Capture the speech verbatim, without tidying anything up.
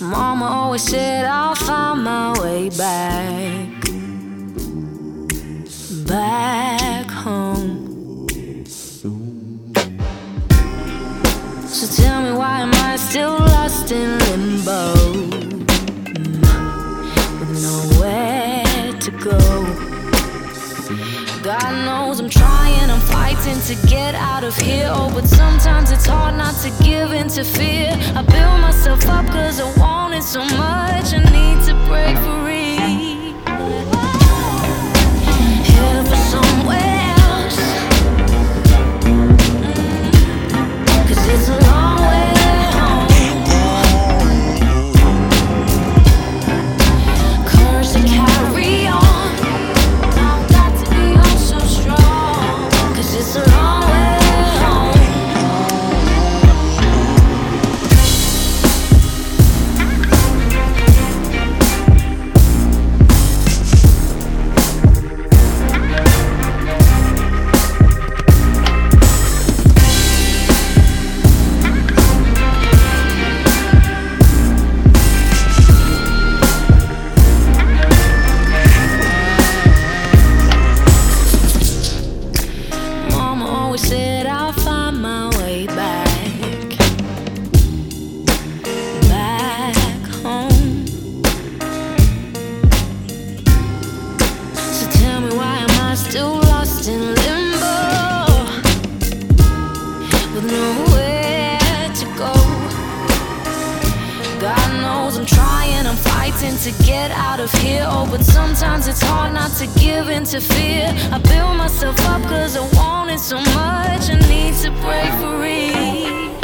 Mama always said I'll find my way back, back home. So tell me, why am I still lost in limbo, with nowhere to go? God knows I'm trying, I'm fighting to get out of here. Oh, but sometimes it's hard not to give in to fear. I build myself up cause I want it so much. I need to break free, head for somewhere else, cause it's a long way home. Courage to carry on. It's a long way home. Said I'll find my way back, back home. So tell me, why am I still lost in limbo, with nowhere to go? God knows I'm trying, I'm fighting to get out of here. Oh, but sometimes it's hard not to give in to fear. I build myself up cause I want it so much. I need to break free.